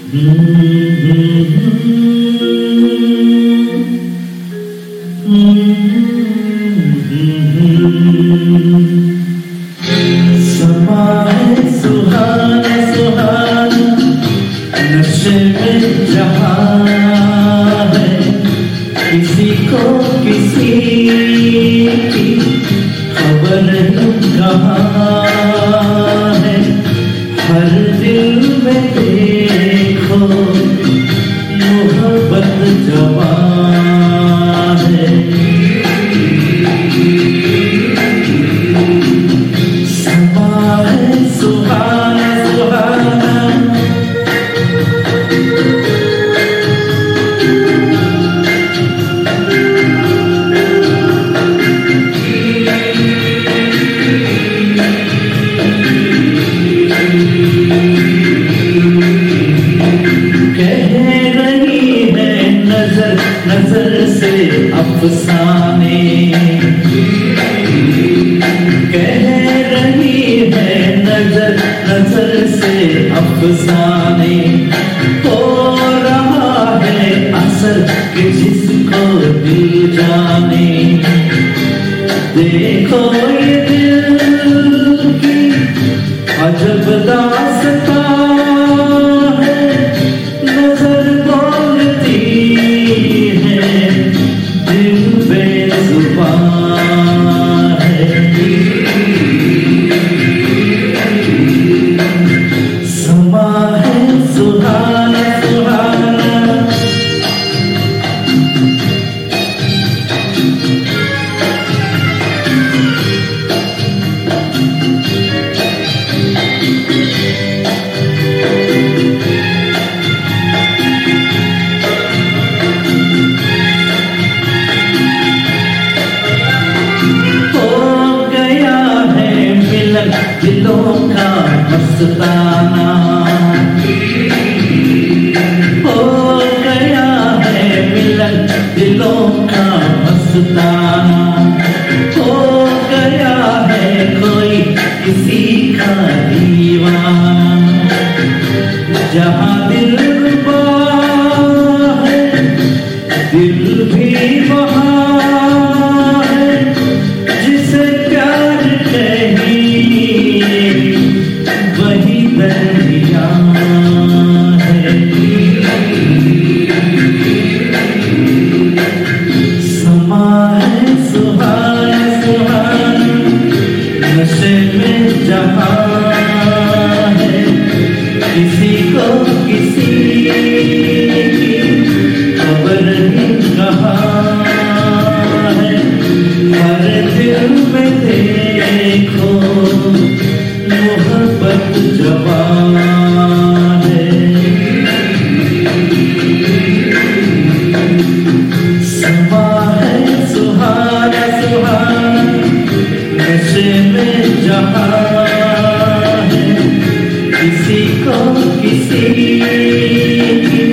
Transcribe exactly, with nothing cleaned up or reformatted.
समा है सुहाना सुहाना नशे में जहां है, किसी को किसी की खबर नहीं कहाँ है। हर दिल में देखो मोहब्बत जवां है। समा है सुहाना सुहाना नजर से अफसाने कह रही है, नजर नजर से अफसाने हो रहा है असर कि जिसको दिल जाने। देखो ये दिल की अजब दास्तां है, नजर बोलती दिल बेजुबान है। समा है सुहाना सुहाना दिलों का मस्ताना हो गया है मिलन, दिलों का मस्ताना हो गया है कोई किसी का दीवाना। जहाँ दिल वहाँ है दिल भी वहाँ है, जिसे प्यार कहीं वही दरिया है। समा है सुहाना सुहाना नशे में जहां है, किसी को किसी की खबर नहीं कहाँ है। हर दिल में देखो मोहब्बत जवां है। समा है सुहाना सुहाना नशे में जहां है, किसी को किसी की